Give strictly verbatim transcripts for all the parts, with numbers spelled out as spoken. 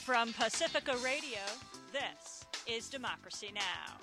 From Pacifica Radio, this is Democracy Now!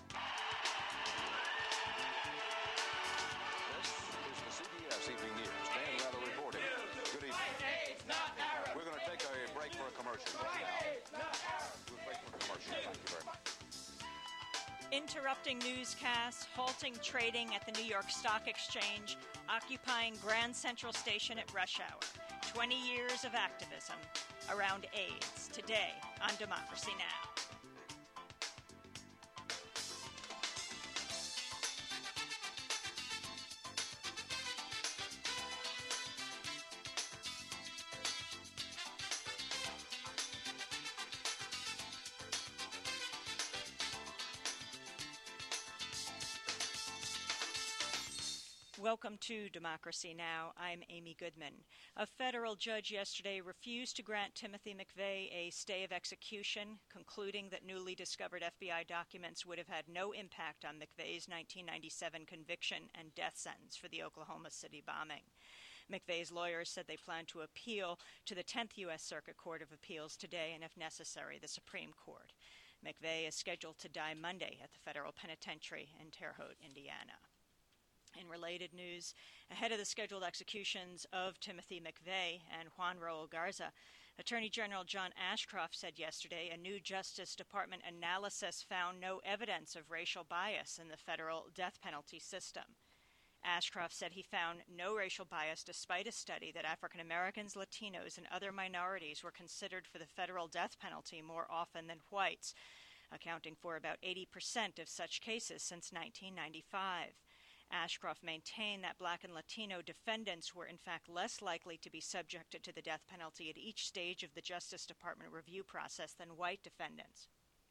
This is the C B S Evening News. Dan Rather reporting. Good evening. We're going to take a break for a commercial. We'll break for a commercial. Thank you very much. Interrupting newscasts, halting trading at the New York Stock Exchange, occupying Grand Central Station at rush hour. twenty years of activism around AIDS, today on Democracy Now! Welcome to Democracy Now! I'm Amy Goodman. A federal judge yesterday refused to grant Timothy McVeigh a stay of execution, concluding that newly discovered F B I documents would have had no impact on McVeigh's nineteen ninety-seven conviction and death sentence for the Oklahoma City bombing. McVeigh's lawyers said they plan to appeal to the tenth U S Circuit Court of Appeals today and, if necessary, the Supreme Court. McVeigh is scheduled to die Monday at the federal penitentiary in Terre Haute, Indiana. In related news, ahead of the scheduled executions of Timothy McVeigh and Juan Raul Garza, Attorney General John Ashcroft said yesterday a new Justice Department analysis found no evidence of racial bias in the federal death penalty system. Ashcroft said he found no racial bias despite a study that African Americans, Latinos, and other minorities were considered for the federal death penalty more often than whites, accounting for about eighty percent of such cases since nineteen ninety-five. Ashcroft maintained that Black and Latino defendants were in fact less likely to be subjected to the death penalty at each stage of the Justice Department review process than white defendants.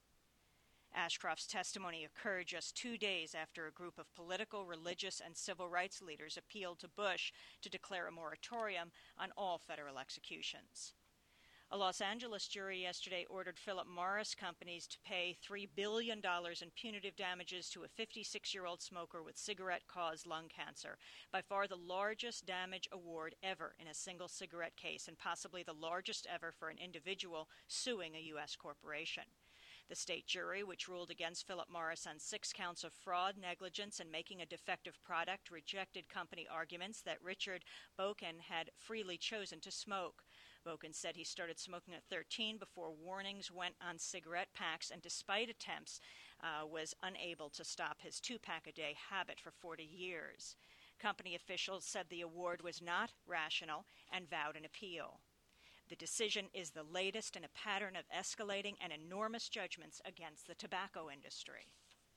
Ashcroft's testimony occurred just two days after a group of political, religious, and civil rights leaders appealed to Bush to declare a moratorium on all federal executions. A Los Angeles jury yesterday ordered Philip Morris companies to pay three billion dollars in punitive damages to a fifty-six-year-old smoker with cigarette-caused lung cancer, by far the largest damage award ever in a single cigarette case and possibly the largest ever for an individual suing a U S corporation. The state jury, which ruled against Philip Morris on six counts of fraud, negligence, and making a defective product, rejected company arguments that Richard Boken had freely chosen to smoke. Boken said he started smoking at thirteen before warnings went on cigarette packs and, despite attempts, uh, was unable to stop his two-pack-a-day habit for forty years. Company officials said the award was not rational and vowed an appeal. The decision is the latest in a pattern of escalating and enormous judgments against the tobacco industry.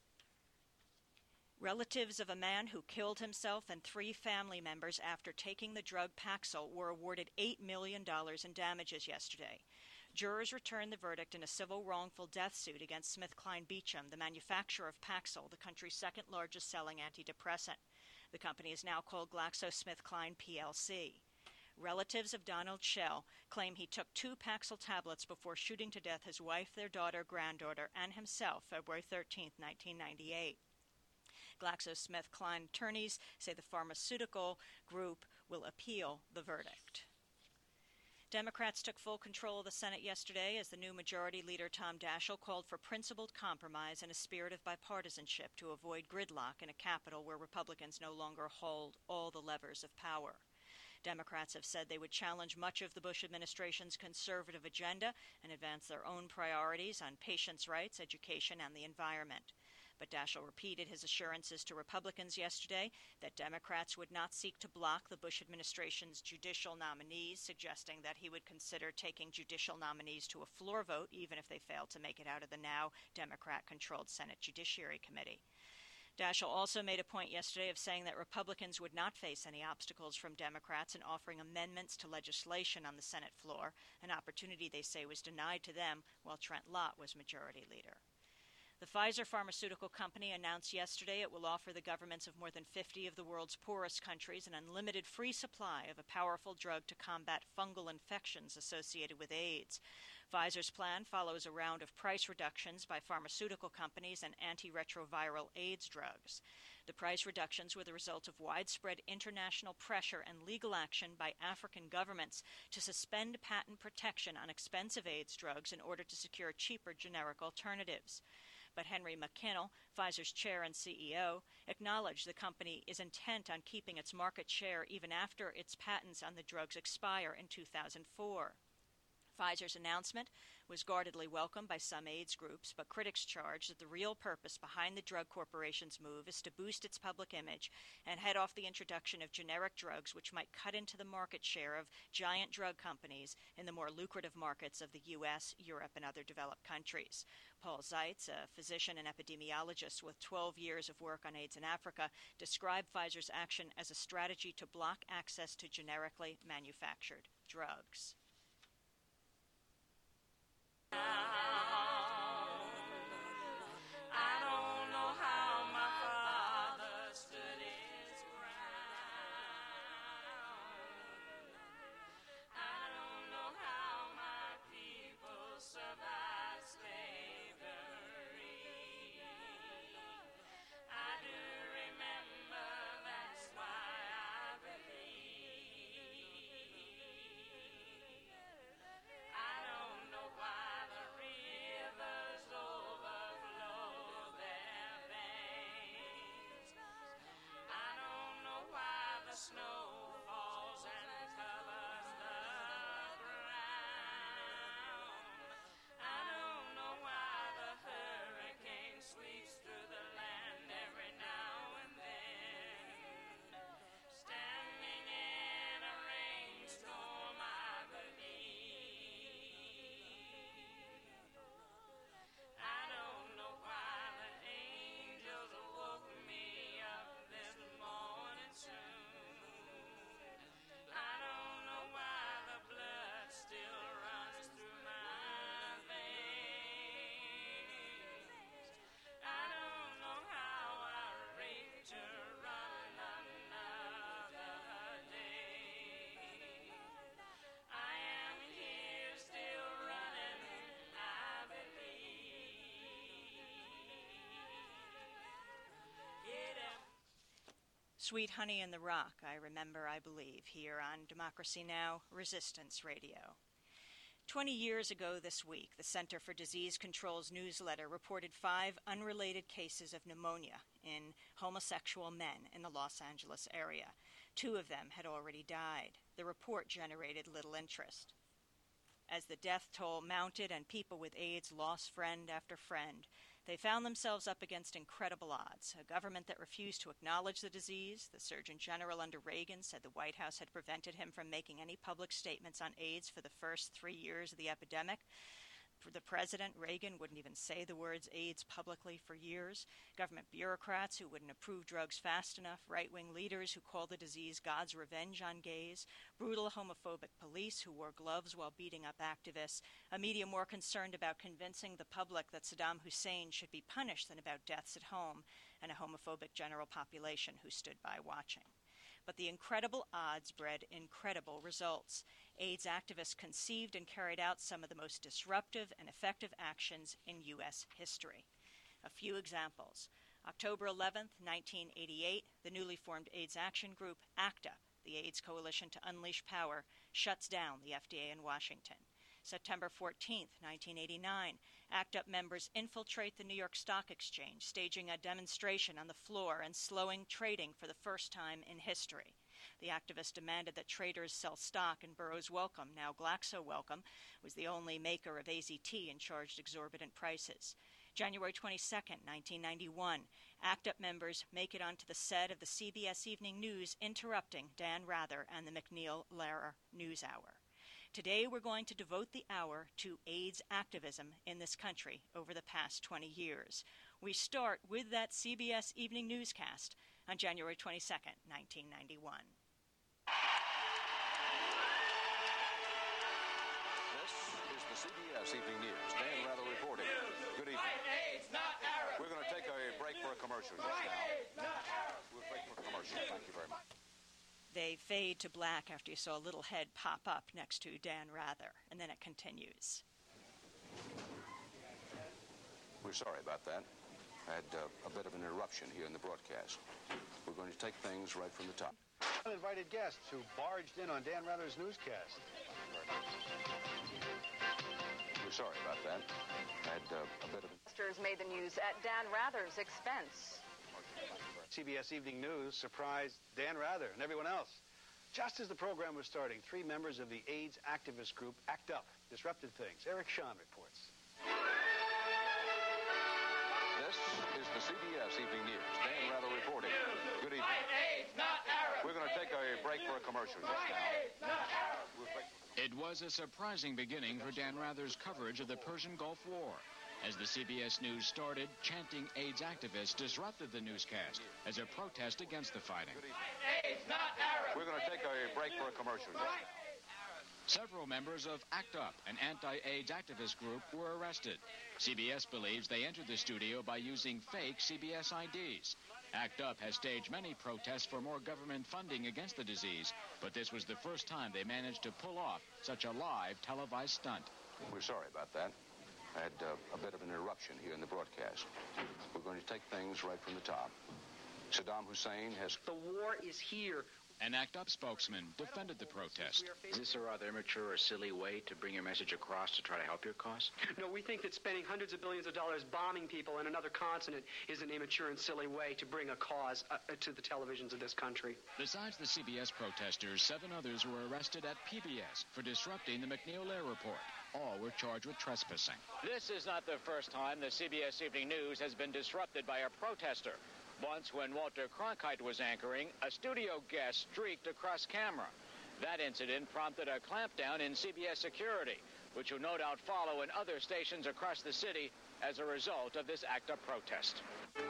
Relatives of a man who killed himself and three family members after taking the drug Paxil were awarded eight million dollars in damages yesterday. Jurors returned the verdict in a civil wrongful death suit against SmithKline Beecham, the manufacturer of Paxil, the country's second largest selling antidepressant. The company is now called GlaxoSmithKline P L C. Relatives of Donald Schell claim he took two Paxil tablets before shooting to death his wife, their daughter, granddaughter, and himself February thirteenth, nineteen ninety-eight. GlaxoSmithKline attorneys say the pharmaceutical group will appeal the verdict. Democrats took full control of the Senate yesterday as the new Majority Leader Tom Daschle called for principled compromise and a spirit of bipartisanship to avoid gridlock in a Capitol where Republicans no longer hold all the levers of power. Democrats have said they would challenge much of the Bush administration's conservative agenda and advance their own priorities on patients' rights, education, and the environment. But Daschle repeated his assurances to Republicans yesterday that Democrats would not seek to block the Bush administration's judicial nominees, suggesting that he would consider taking judicial nominees to a floor vote even if they failed to make it out of the now Democrat-controlled Senate Judiciary Committee. Daschle also made a point yesterday of saying that Republicans would not face any obstacles from Democrats in offering amendments to legislation on the Senate floor, an opportunity they say was denied to them while Trent Lott was Majority Leader. The Pfizer pharmaceutical company announced yesterday it will offer the governments of more than fifty of the world's poorest countries an unlimited free supply of a powerful drug to combat fungal infections associated with AIDS. Pfizer's plan follows a round of price reductions by pharmaceutical companies and antiretroviral AIDS drugs. The price reductions were the result of widespread international pressure and legal action by African governments to suspend patent protection on expensive AIDS drugs in order to secure cheaper generic alternatives. But Henry McKinnell, Pfizer's chair and C E O, acknowledged the company is intent on keeping its market share even after its patents on the drugs expire in two thousand four. Pfizer's announcement was guardedly welcomed by some AIDS groups, but critics charge that the real purpose behind the drug corporation's move is to boost its public image and head off the introduction of generic drugs which might cut into the market share of giant drug companies in the more lucrative markets of the U S, Europe, and other developed countries. Paul Zeitz, a physician and epidemiologist with twelve years of work on AIDS in Africa, described Pfizer's action as a strategy to block access to generically manufactured drugs. Sweet Honey in the Rock, I remember, I believe, here on Democracy Now! Resistance Radio. Twenty years ago this week, the Center for Disease Control's newsletter reported five unrelated cases of pneumonia in homosexual men in the Los Angeles area. Two of them had already died. The report generated little interest. As the death toll mounted and people with AIDS lost friend after friend, they found themselves up against incredible odds. A government that refused to acknowledge the disease. The Surgeon General under Reagan said the White House had prevented him from making any public statements on AIDS for the first three years of the epidemic. For the president, Reagan, wouldn't even say the words AIDS publicly for years. Government bureaucrats who wouldn't approve drugs fast enough. Right-wing leaders who called the disease God's revenge on gays. Brutal homophobic police who wore gloves while beating up activists. A media more concerned about convincing the public that Saddam Hussein should be punished than about deaths at home. And a homophobic general population who stood by watching. But the incredible odds bred incredible results. AIDS activists conceived and carried out some of the most disruptive and effective actions in U S history. A few examples. October eleventh, nineteen eighty-eight, the newly formed AIDS Action Group, ACT UP, the AIDS Coalition to Unleash Power, shuts down the F D A in Washington. September fourteenth, nineteen eighty-nine, ACT UP members infiltrate the New York Stock Exchange, staging a demonstration on the floor and slowing trading for the first time in history. The activists demanded that traders sell stock in Burroughs Wellcome, now Glaxo Wellcome, was the only maker of A Z T and charged exorbitant prices. January twenty-second, nineteen ninety-one, ACT UP members make it onto the set of the C B S Evening News, interrupting Dan Rather and the MacNeil-Lehrer News Hour. Today we're going to devote the hour to AIDS activism in this country over the past twenty years. We start with that C B S Evening Newscast on January twenty-second, nineteen ninety-one. This is the C B S Evening News. Dan Rather reporting. Good evening. We're going to take a break for a commercial just now. We'll break for a commercial. Thank you very much. They fade to black after you saw a little head pop up next to Dan Rather, and then it continues. We're sorry about that. had uh, a bit of an interruption here in the broadcast. We're going to take things right from the top. Uninvited guests who barged in on Dan Rather's newscast. We're sorry about that. Had uh, a bit of... made the news at Dan Rather's expense. C B S Evening News surprised Dan Rather and everyone else. Just as the program was starting, three members of the AIDS activist group ACT UP disrupted things. Eric Shawn reports. This is the C B S Evening News. Dan Rather reporting. Good evening. Fight AIDS, not Arabs. We're going to take a break for a commercial just Fight now. AIDS, not Arabs. We'll break. It was a surprising beginning for Dan Rather's coverage of the Persian Gulf War. As the C B S News started, chanting AIDS activists disrupted the newscast as a protest against the fighting. Fight AIDS, not Arabs. We're going to take a break for a commercial just now. Several members of ACT UP, an anti-AIDS activist group, were arrested. C B S believes they entered the studio by using fake C B S I Ds. ACT UP has staged many protests for more government funding against the disease, but this was the first time they managed to pull off such a live televised stunt. We're sorry about that. Had uh, a bit of an interruption here in the broadcast. We're going to take things right from the top. Saddam Hussein has... The war is here. An ACT UP spokesman defended the protest. Is this a rather immature or silly way to bring your message across to try to help your cause? No, we think that spending hundreds of billions of dollars bombing people in another continent is an immature and silly way to bring a cause uh, to the televisions of this country. Besides the C B S protesters, seven others were arrested at P B S for disrupting the McNeil-Lehrer report. All were charged with trespassing. This is not the first time the C B S Evening News has been disrupted by a protester. Once, when Walter Cronkite was anchoring, a studio guest streaked across camera. That incident prompted a clampdown in C B S security, which will no doubt follow in other stations across the city as a result of this ACT UP protest.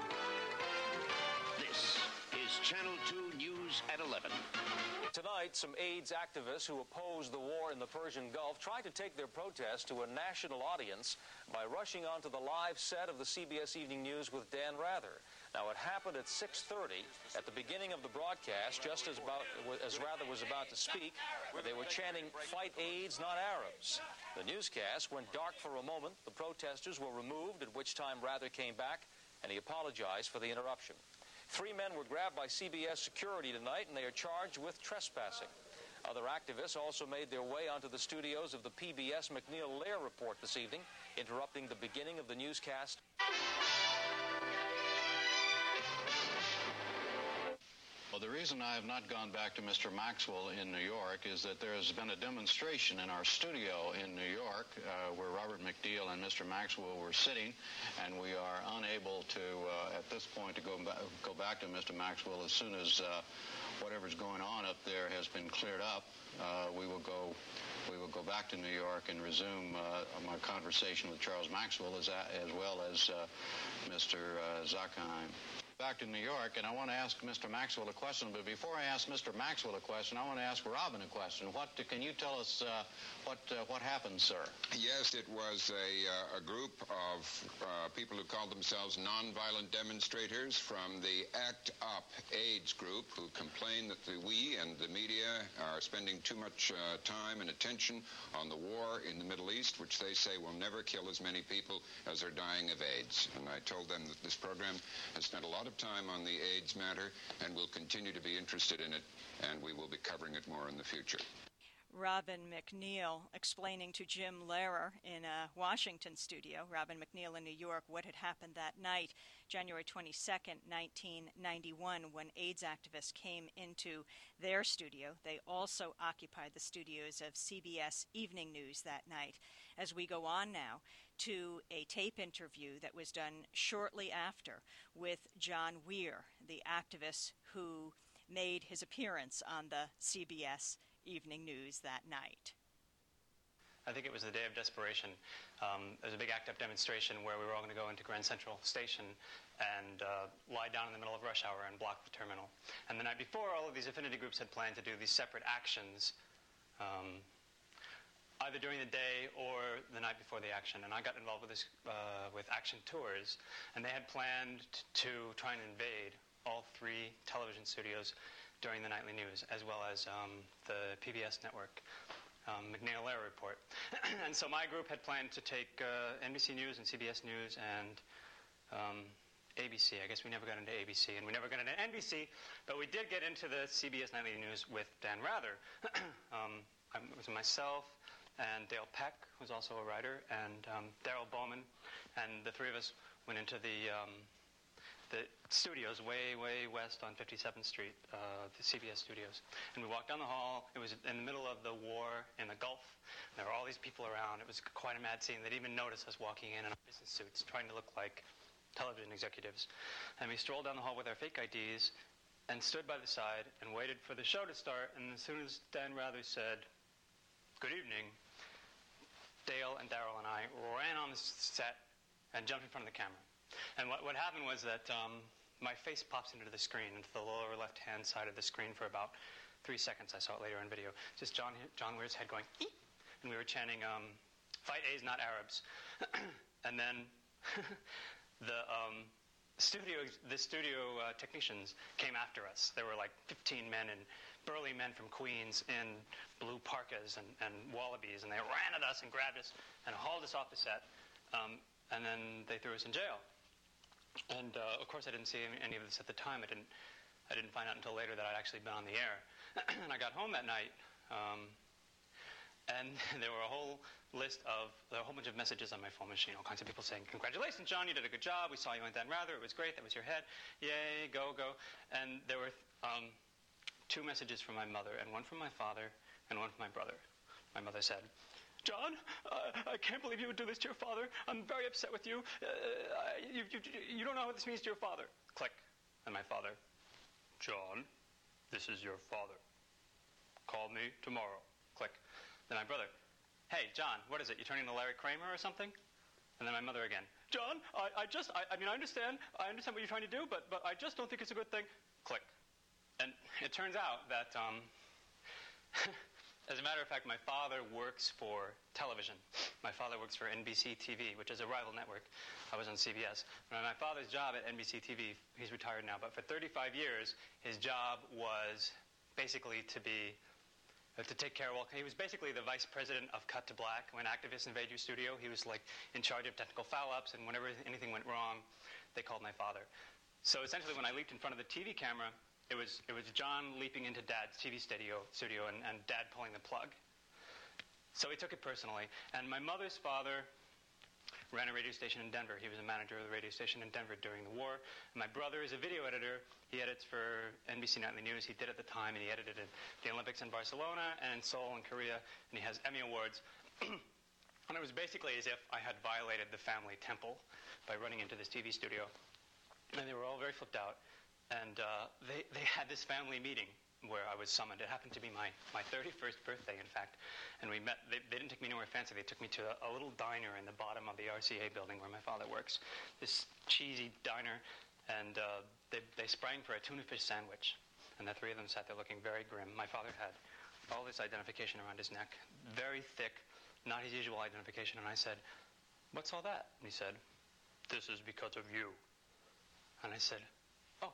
This is Channel two News at eleven. Tonight, some AIDS activists who oppose the war in the Persian Gulf tried to take their protest to a national audience by rushing onto the live set of the C B S Evening News with Dan Rather. Now, it happened at six thirty at the beginning of the broadcast, just as, about, as Rather was about to speak. They were chanting, "Fight AIDS, not Arabs." The newscast went dark for a moment. The protesters were removed, at which time Rather came back, and he apologized for the interruption. Three men were grabbed by C B S security tonight, and they are charged with trespassing. Other activists also made their way onto the studios of the P B S McNeil-Lehrer report this evening, interrupting the beginning of the newscast. Well, the reason I have not gone back to Mister Maxwell in New York is that there has been a demonstration in our studio in New York uh, where Robert McNeil and Mister Maxwell were sitting, and we are unable to, uh, at this point, to go, ba- go back to Mister Maxwell. As soon as uh, whatever's going on up there has been cleared up, uh, we will go we will go back to New York and resume uh, my conversation with Charles Maxwell as, as well as uh, Mister Uh, Zuckerheim. Back to New York, and I want to ask Mister Maxwell a question. But before I ask Mister Maxwell a question, I want to ask Robin a question. What can you tell us? Uh, what uh, what happened, sir? Yes, it was a, uh, a group of uh, people who called themselves nonviolent demonstrators from the ACT UP AIDS group, who complain that the, we and the media are spending too much uh, time and attention on the war in the Middle East, which they say will never kill as many people as are dying of AIDS. And I told them that this program has spent a lot of time on the AIDS matter and will continue to be interested in it, and we will be covering it more in the future. Robin McNeil explaining to Jim Lehrer in a Washington studio, Robin McNeil in New York, what had happened that night, January twenty-second, nineteen ninety-one, when AIDS activists came into their studio. They also occupied the studios of C B S Evening News that night. As we go on now to a tape interview that was done shortly after with John Weir, the activist who made his appearance on the C B S Evening News that night. I think it was the day of desperation. Um, there was a big ACT UP demonstration where we were all going to go into Grand Central Station and uh, lie down in the middle of rush hour and block the terminal. And the night before, all of these affinity groups had planned to do these separate actions, um, either during the day or the night before the action. And I got involved with this uh, with Action Tours, and they had planned t- to try and invade all three television studios during the nightly news, as well as um, the P B S network, um, McNeil-Lehrer report. And so my group had planned to take uh, N B C News and C B S News and um, A B C. I guess we never got into A B C, and we never got into N B C, but we did get into the C B S Nightly News with Dan Rather. um, it was myself and Dale Peck, who's also a writer, and um, Daryl Bowman, and the three of us went into the um, the studios way, way west on fifty-seventh Street, uh, the C B S studios. And we walked down the hall. It was in the middle of the war in the Gulf. There were all these people around. It was quite a mad scene. They'd even notice us walking in in our business suits, trying to look like television executives. And we strolled down the hall with our fake I Ds and stood by the side and waited for the show to start. And as soon as Dan Rather said, "Good evening," Dale and Daryl and I ran on the set and jumped in front of the camera. And what, what happened was that um, my face pops into the screen, into the lower left-hand side of the screen for about three seconds. I saw it later in video. Just John, John Weir's head going, eep, and we were chanting, um, "Fight A's, not Arabs." And then the um, studio, the studio uh, technicians came after us. There were like fifteen men and burly men from Queens in blue parkas and, and wallabies, and they ran at us and grabbed us and hauled us off the set. Um, and then they threw us in jail. And uh, of course, I didn't see any of this at the time. I didn't. I didn't find out until later that I'd actually been on the air. And I got home that night, um, and there were a whole list of there were a whole bunch of messages on my phone machine. All kinds of people saying, "Congratulations, John! You did a good job. We saw you on Dan Rather. It was great. That was your head. Yay! Go go!" And there were um, two messages from my mother, and one from my father, and one from my brother. My mother said, "John, uh, I can't believe you would do this to your father. I'm very upset with you. Uh, you, you. You don't know what this means to your father." Click. And my father, "John, this is your father. Call me tomorrow." Click. Then my brother, "Hey, John, what is it? You turning into Larry Kramer or something?" And then my mother again, "John, I, I just, I, I mean, I understand. I understand what you're trying to do, but, but I just don't think it's a good thing." Click. And it turns out that... Um, As a matter of fact, my father works for television. My father works for N B C T V, which is a rival network. I was on C B S. My father's job at N B C T V, he's retired now, but for thirty-five years, his job was basically to be, uh, to take care of all, he was basically the vice president of Cut to Black. When activists invade your studio, he was like in charge of technical foul-ups, and whenever anything went wrong, they called my father. So essentially, when I leaped in front of the T V camera, It was it was John leaping into Dad's T V studio, studio and, and Dad pulling the plug. So he took it personally. And my mother's father ran a radio station in Denver. He was a manager of the radio station in Denver during the war. And my brother is a video editor. He edits for N B C Nightly News. He did at the time, and he edited in the Olympics in Barcelona and in Seoul and Korea. And he has Emmy Awards. And it was basically as if I had violated the family temple by running into this T V studio. And they were all very flipped out. And uh, they, they had this family meeting where I was summoned. It happened to be my, my thirty-first birthday, in fact. And we met. They, they didn't take me anywhere fancy. They took me to a, a little diner in the bottom of the R C A building where my father works. This cheesy diner. And uh, they, they sprang for a tuna fish sandwich. And the three of them sat there looking very grim. My father had all this identification around his neck, very thick, not his usual identification. And I said, "What's all that?" And he said, "This is because of you." And I said, "Oh.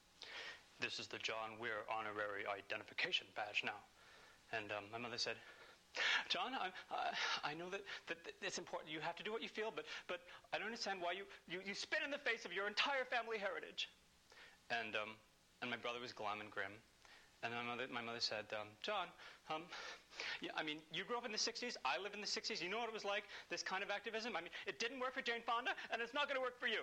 This is the John Weir Honorary Identification Badge now." And um, my mother said, "John, I, uh, I know that, that it's important. You have to do what you feel, but, but I don't understand why you, you, you spit in the face of your entire family heritage." And um, and my brother was glum and grim. And my mother, my mother said, um, "John, um, yeah, I mean, you grew up in the sixties. I lived in the sixties. You know what it was like, this kind of activism? I mean, it didn't work for Jane Fonda, and it's not going to work for you."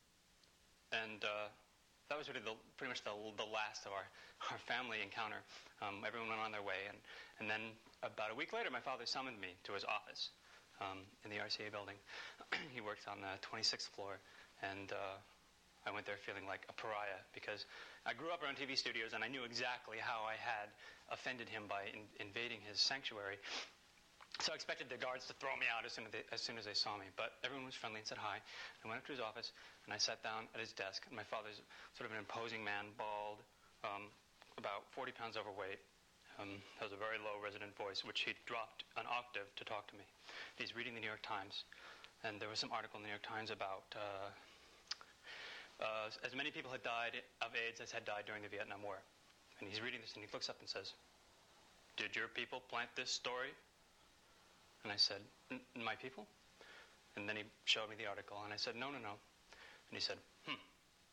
And... Uh, That was really the, pretty much the, the last of our, our family encounter. Um, everyone went on their way. And, and then about a week later, my father summoned me to his office um, in the R C A building. He worked on the twenty-sixth floor. And uh, I went there feeling like a pariah because I grew up around T V studios, and I knew exactly how I had offended him by in, invading his sanctuary. So I expected the guards to throw me out as soon as, they, as soon as they saw me. But everyone was friendly and said hi. I went up to his office, and I sat down at his desk. And my father's sort of an imposing man, bald, um, about forty pounds overweight. Um, has a very low resonant voice, which he dropped an octave to talk to me. He's reading the New York Times. And there was some article in the New York Times about uh, uh, as many people had died of AIDS as had died during the Vietnam War. And he's reading this, and he looks up and says, "Did your people plant this story?" And I said, "My people?" And then he showed me the article, and I said, "No, no, no." And he said, "Hmm,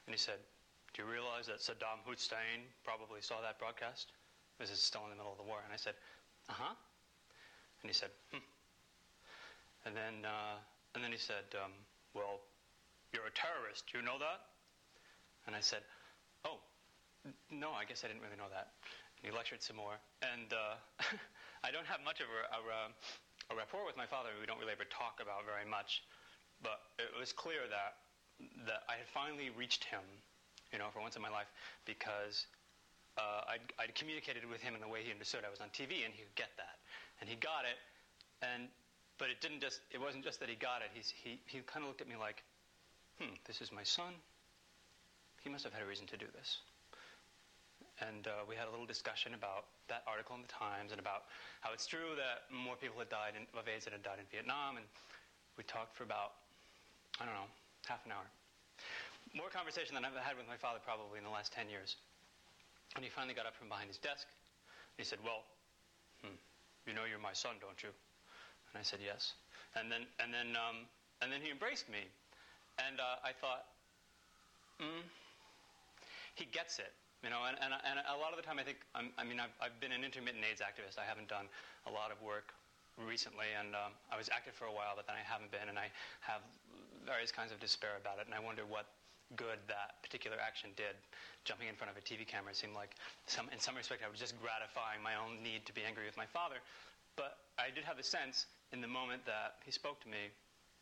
And he said, "Do you realize that Saddam Hussein probably saw that broadcast? This is still in the middle of the war." And I said, "Uh-huh." And he said, "Hmm." And then, uh, and then he said, um, "Well, you're a terrorist. You know that?" And I said, "Oh, n- no, I guess I didn't really know that." And he lectured some more. And uh, I don't have much of a, a, a rapport with my father. We don't really ever talk about very much. But it was clear that that I had finally reached him, you know, for once in my life, because uh, I'd, I'd communicated with him in the way he understood. I was on T V, and he could get that, and he got it. And but it didn't just. It wasn't just that he got it. He's, he he kind of looked at me like, "Hmm, this is my son. He must have had a reason to do this." And uh, we had a little discussion about that article in the Times and about how it's true that more people had died in, of AIDS than had died in Vietnam. And we talked for about, I don't know, half an hour. More conversation than I've had with my father probably in the last ten years. And he finally got up from behind his desk. And he said, "Well, hmm, you know you're my son, don't you?" And I said, "Yes." And then, and then, um, and then he embraced me. And uh, I thought, hmm, he gets it. You know, and, and, and a lot of the time I think, I'm, I mean, I've, I've been an intermittent AIDS activist. I haven't done a lot of work recently, and um, I was active for a while, but then I haven't been, and I have various kinds of despair about it, and I wonder what good that particular action did. Jumping in front of a T V camera seemed like, some, in some respect, I was just gratifying my own need to be angry with my father. But I did have a sense in the moment that he spoke to me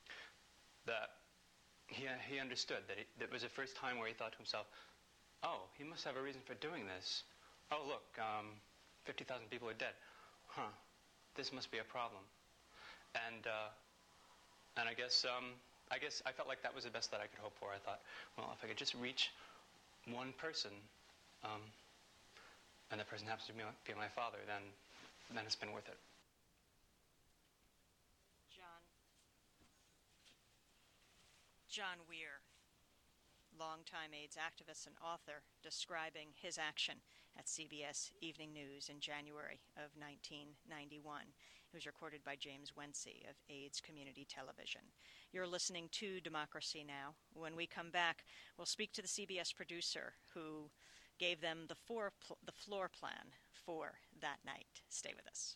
that he, he understood, that, he, that it was the first time where he thought to himself, "Oh, he must have a reason for doing this. Oh, look, um, fifty thousand people are dead. Huh, this must be a problem." And uh, and I guess um, I guess I felt like that was the best that I could hope for. I thought, well, if I could just reach one person, um, and that person happens to be my, be my father, then then it's been worth it. John. John Weir, longtime AIDS activist and author, describing his action at C B S Evening News in January of nineteen ninety-one. It was recorded by James Wensey of AIDS Community Television. You're listening to Democracy Now! When we come back, we'll speak to the C B S producer who gave them the, four pl- the floor plan for that night. Stay with us.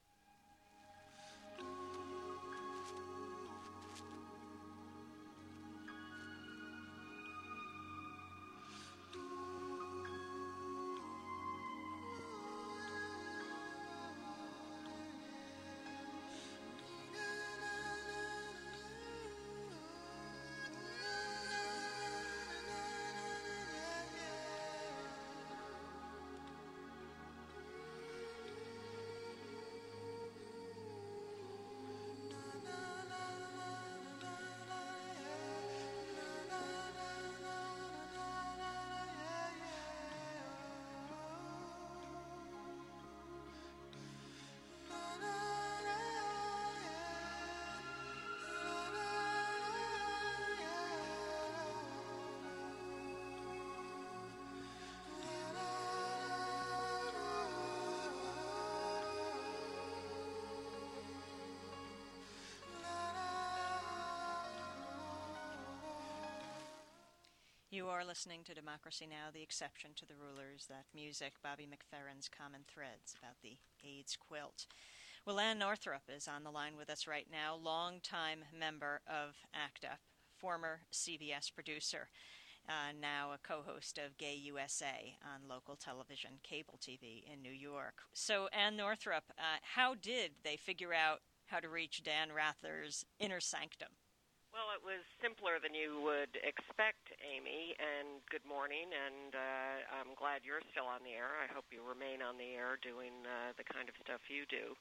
You are listening to Democracy Now!, the exception to the rulers. That music, Bobby McFerrin's Common Threads, about the AIDS quilt. Well, Ann Northrup is on the line with us right now, longtime member of ACT UP, former C B S producer, uh, now a co-host of Gay U S A on local television, cable T V in New York. So, Ann Northrup, uh, how did they figure out how to reach Dan Rather's inner sanctum? Well, it was simpler than you would expect, Amy, and good morning, and uh, I'm glad you're still on the air. I hope you remain on the air doing uh, the kind of stuff you do.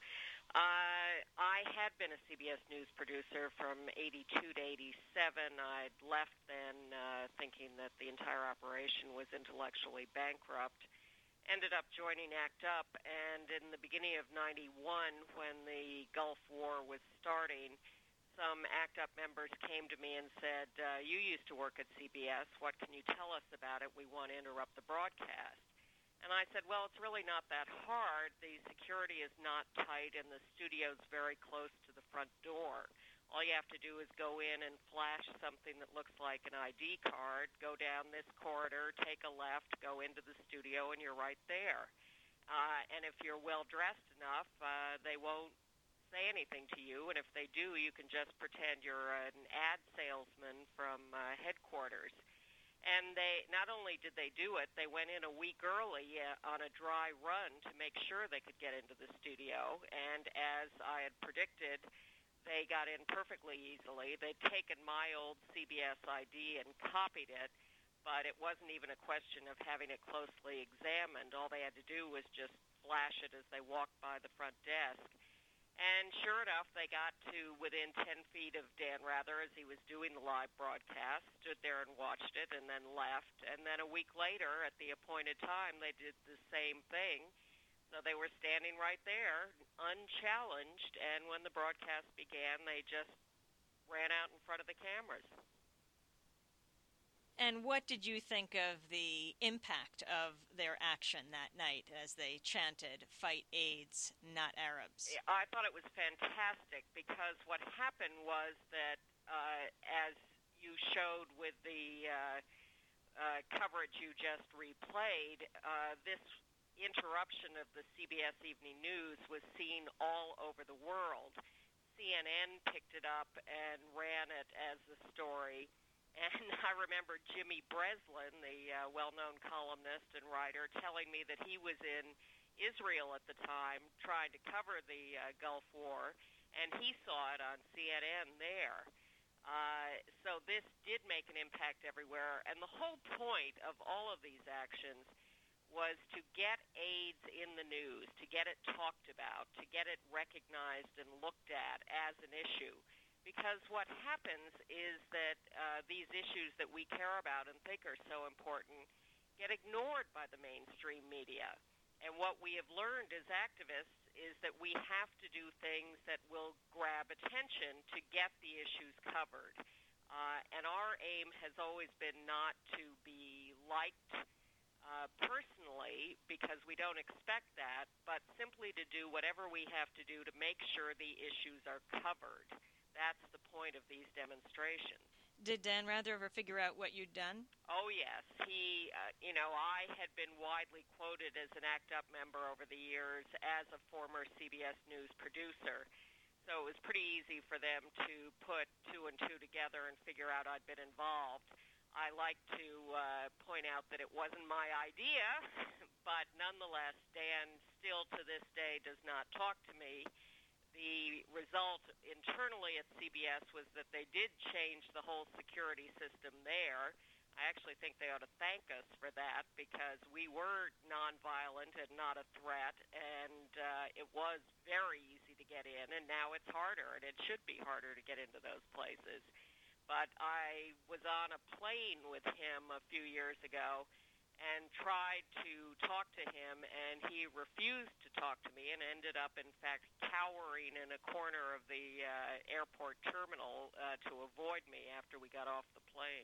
Uh, I had been a C B S News producer from eighty-two to eighty-seven. I'd left then uh, thinking that the entire operation was intellectually bankrupt. Ended up joining ACT UP, and in the beginning of ninety-one, when the Gulf War was starting, some ACT UP members came to me and said, uh, you used to work at C B S. What can you tell us about it? We want to interrupt the broadcast. And I said, well, it's really not that hard. The security is not tight, and the studio's very close to the front door. All you have to do is go in and flash something that looks like an I D card, go down this corridor, take a left, go into the studio, and you're right there. Uh, and if you're well-dressed enough, uh, they won't say anything to you. And if they do, you can just pretend you're an ad salesman from uh, headquarters. And they not only did they do it, they went in a week early uh, on a dry run to make sure they could get into the studio. And as I had predicted, they got in perfectly easily. They'd taken my old C B S I D and copied it, but it wasn't even a question of having it closely examined. All they had to do was just flash it as they walked by the front desk. And sure enough, they got to within ten feet of Dan Rather as he was doing the live broadcast, stood there and watched it, and then left. And then a week later, at the appointed time, they did the same thing. So they were standing right there, unchallenged, and when the broadcast began, they just ran out in front of the cameras. And what did you think of the impact of their action that night as they chanted, "Fight AIDS, not Arabs"? I thought it was fantastic because what happened was that, uh, as you showed with the uh, uh, coverage you just replayed, uh, this interruption of the C B S Evening News was seen all over the world. C N N picked it up and ran it as a story. And I remember Jimmy Breslin, the uh, well-known columnist and writer, telling me that he was in Israel at the time trying to cover the uh, Gulf War, and he saw it on C N N there. Uh, so this did make an impact everywhere. And the whole point of all of these actions was to get AIDS in the news, to get it talked about, to get it recognized and looked at as an issue. Because what happens is that uh, these issues that we care about and think are so important get ignored by the mainstream media. And what we have learned as activists is that we have to do things that will grab attention to get the issues covered. Uh, and our aim has always been not to be liked Uh, personally, because we don't expect that, but simply to do whatever we have to do to make sure the issues are covered. That's the point of these demonstrations. Did Dan Rather ever figure out what you'd done? Oh, yes. He, uh, you know, I had been widely quoted as an ACT UP member over the years as a former C B S News producer. So it was pretty easy for them to put two and two together and figure out I'd been involved. I like to uh, point out that it wasn't my idea, but nonetheless, Dan still to this day does not talk to me. The result internally at C B S was that they did change the whole security system there. I actually think they ought to thank us for that because we were nonviolent and not a threat, and uh, it was very easy to get in, and now it's harder, and it should be harder to get into those places. But I was on a plane with him a few years ago and tried to talk to him, and he refused to talk to me and ended up, in fact, cowering in a corner of the uh, airport terminal uh, to avoid me after we got off the plane.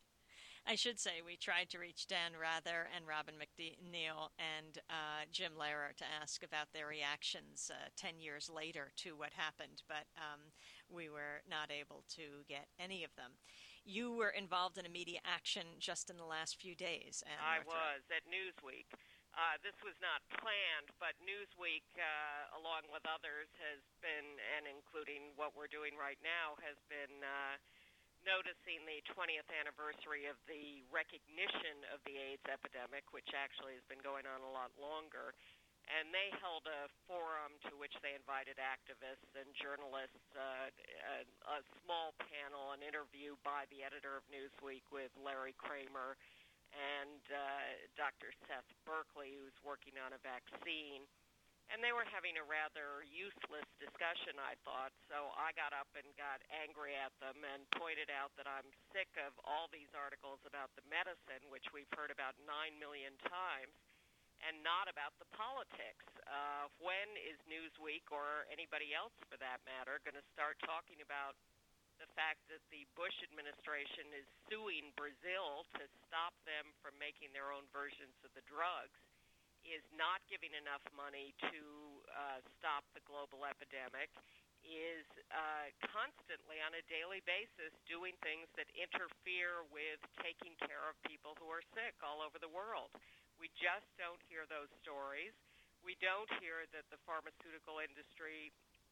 I should say we tried to reach Dan Rather and Robin McNeil and uh, Jim Lehrer to ask about their reactions uh, ten years later to what happened, but um, we were not able to get any of them. You were involved in a media action just in the last few days. Ann I Northrup. was at Newsweek. Uh, this was not planned, but Newsweek, uh, along with others, has been, and including what we're doing right now, has been uh, noticing the twentieth anniversary of the recognition of the AIDS epidemic, which actually has been going on a lot longer. And they held a forum to which they invited activists and journalists, uh, a, a small panel, an interview by the editor of Newsweek with Larry Kramer and uh, Doctor Seth Berkley, who's working on a vaccine. And they were having a rather useless discussion, I thought, so I got up and got angry at them and pointed out that I'm sick of all these articles about the medicine, which we've heard about nine million times, and not about the politics. Uh, when is Newsweek, or anybody else for that matter, going to start talking about the fact that the Bush administration is suing Brazil to stop them from making their own versions of the drugs, is not giving enough money to uh, stop the global epidemic, is uh, constantly, on a daily basis, doing things that interfere with taking care of people who are sick all over the world. We just don't hear those stories. We don't hear that the pharmaceutical industry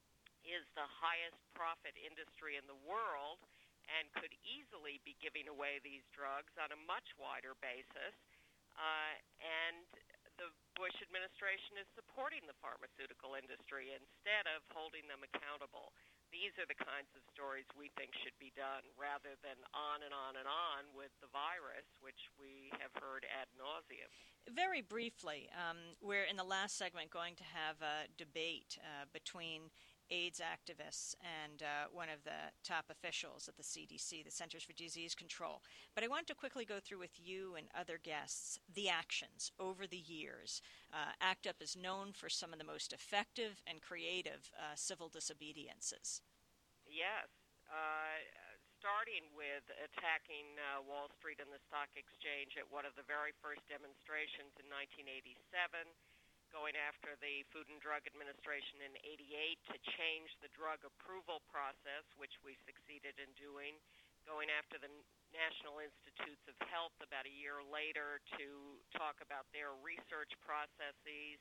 is the highest profit industry in the world and could easily be giving away these drugs on a much wider basis. Uh, and the Bush administration is supporting the pharmaceutical industry instead of holding them accountable. These are the kinds of stories we think should be done rather than on and on and on with the virus, which we have heard ad nauseum. Very briefly, um, we're in the last segment going to have a debate uh, between AIDS activists and uh, one of the top officials at the C D C, the Centers for Disease Control. But I want to quickly go through with you and other guests the actions over the years. Uh, ACT UP is known for some of the most effective and creative uh, civil disobediences. Yes, uh, starting with attacking uh, Wall Street and the stock exchange at one of the very first demonstrations in nineteen eighty-seven, going after the Food and Drug Administration in eighty-eight to change the drug approval process, which we succeeded in doing, going after the National Institutes of Health about a year later to talk about their research processes,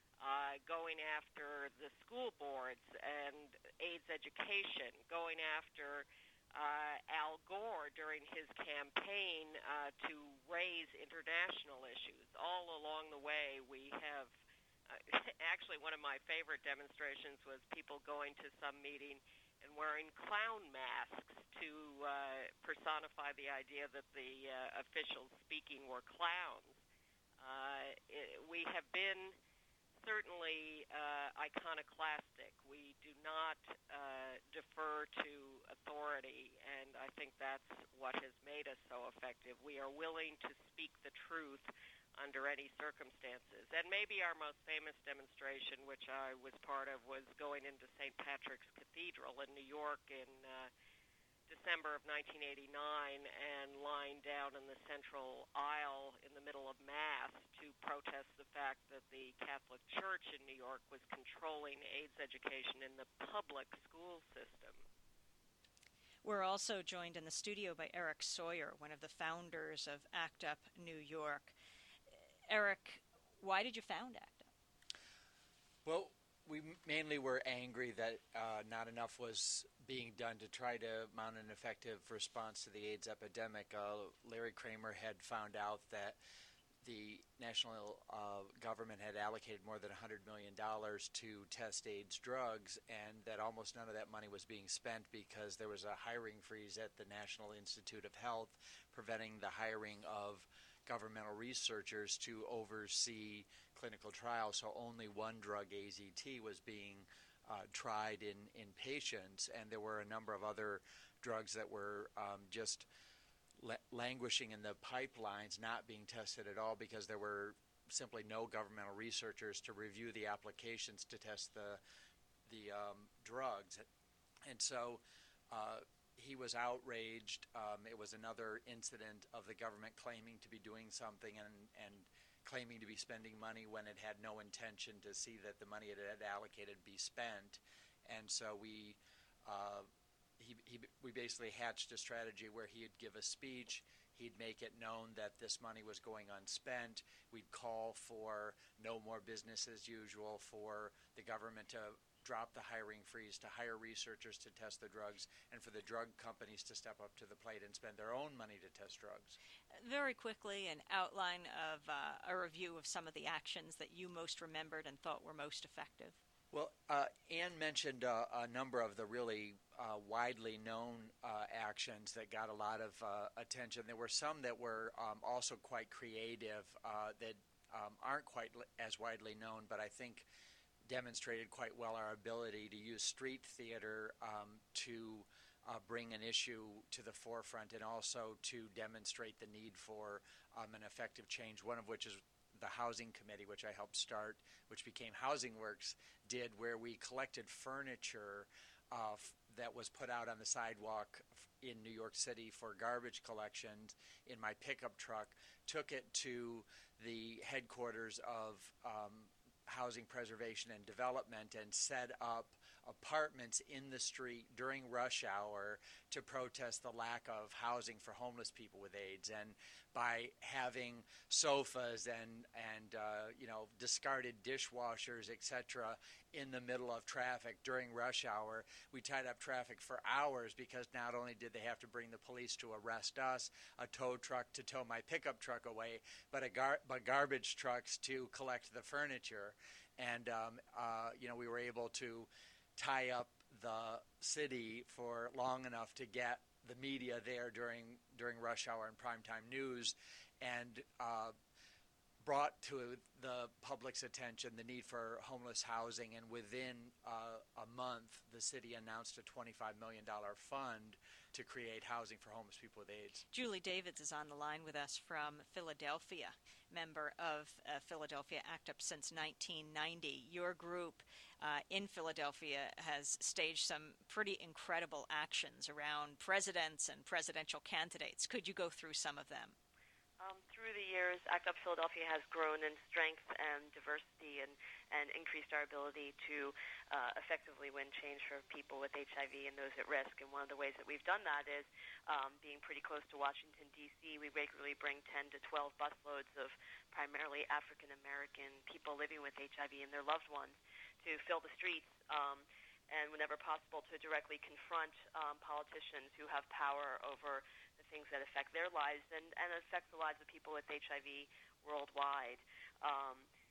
uh, going after the school boards and AIDS education, going after uh, Al Gore during his campaign uh, to raise international issues. All along the way, we have Uh, actually, one of my favorite demonstrations was people going to some meeting and wearing clown masks to uh, personify the idea that the uh, officials speaking were clowns. Uh, it, we have been certainly uh, iconoclastic. We do not uh, defer to authority, and I think that's what has made us so effective. We are willing to speak the truth under any circumstances. And maybe our most famous demonstration, which I was part of, was going into Saint Patrick's Cathedral in New York in uh, December of nineteen eighty-nine and lying down in the central aisle in the middle of Mass to protest the fact that the Catholic Church in New York was controlling AIDS education in the public school system. We're also joined in the studio by Eric Sawyer, one of the founders of ACT UP New York. Eric, why did you found ACT UP? Well, we mainly were angry that uh, not enough was being done to try to mount an effective response to the AIDS epidemic. Uh, Larry Kramer had found out that the national uh, government had allocated more than one hundred million dollars to test AIDS drugs, and that almost none of that money was being spent because there was a hiring freeze at the National Institute of Health, preventing the hiring of governmental researchers to oversee clinical trials. So only one drug, A Z T, was being uh, tried in, in patients, and there were a number of other drugs that were um, just la- languishing in the pipelines, not being tested at all because there were simply no governmental researchers to review the applications to test the the um, drugs. And so uh, he was outraged. Um, it was another incident of the government claiming to be doing something and, and claiming to be spending money when it had no intention to see that the money it had allocated be spent. And so we uh, he, he, we basically hatched a strategy where he'd give a speech, he'd make it known that this money was going unspent, we'd call for no more business as usual, for the government to drop the hiring freeze, to hire researchers to test the drugs, and for the drug companies to step up to the plate and spend their own money to test drugs. Very quickly, an outline of uh, a review of some of the actions that you most remembered and thought were most effective. Well, uh, Ann mentioned uh, a number of the really uh, widely known uh, actions that got a lot of uh, attention. There were some that were um, also quite creative uh, that um, aren't quite li- as widely known, but I think demonstrated quite well our ability to use street theater um, to uh, bring an issue to the forefront and also to demonstrate the need for um, an effective change, one of which is the Housing Committee, which I helped start, which became Housing Works, did, where we collected furniture uh, f- that was put out on the sidewalk f- in New York City for garbage collections in my pickup truck, took it to the headquarters of um, Housing Preservation and Development and set up apartments in the street during rush hour to protest the lack of housing for homeless people with AIDS. And by having sofas and and uh, you know discarded dishwashers, et cetera, in the middle of traffic during rush hour, we tied up traffic for hours because not only did they have to bring the police to arrest us, a tow truck to tow my pickup truck away, but a gar- but garbage trucks to collect the furniture. And um, uh, you know we were able to tie up the city for long enough to get the media there during during rush hour and primetime news, and uh, brought to the public's attention the need for homeless housing. And within uh, a month, the city announced a twenty-five million dollars fund to create housing for homeless people with AIDS. Julie Davids is on the line with us from Philadelphia, member of uh, Philadelphia ACT UP since nineteen ninety. Your group uh, in Philadelphia has staged some pretty incredible actions around presidents and presidential candidates. Could you go through some of them? Um, through the years, ACT UP Philadelphia has grown in strength and diversity and, and increased our ability to uh, effectively win change for people with H I V and those at risk. And one of the ways that we've done that is um, being pretty close to Washington, D C. We regularly bring ten to twelve busloads of primarily African-American people living with H I V and their loved ones to fill the streets um, and whenever possible to directly confront um, politicians who have power over things that affect their lives and, and affect the lives of people with H I V worldwide. Um,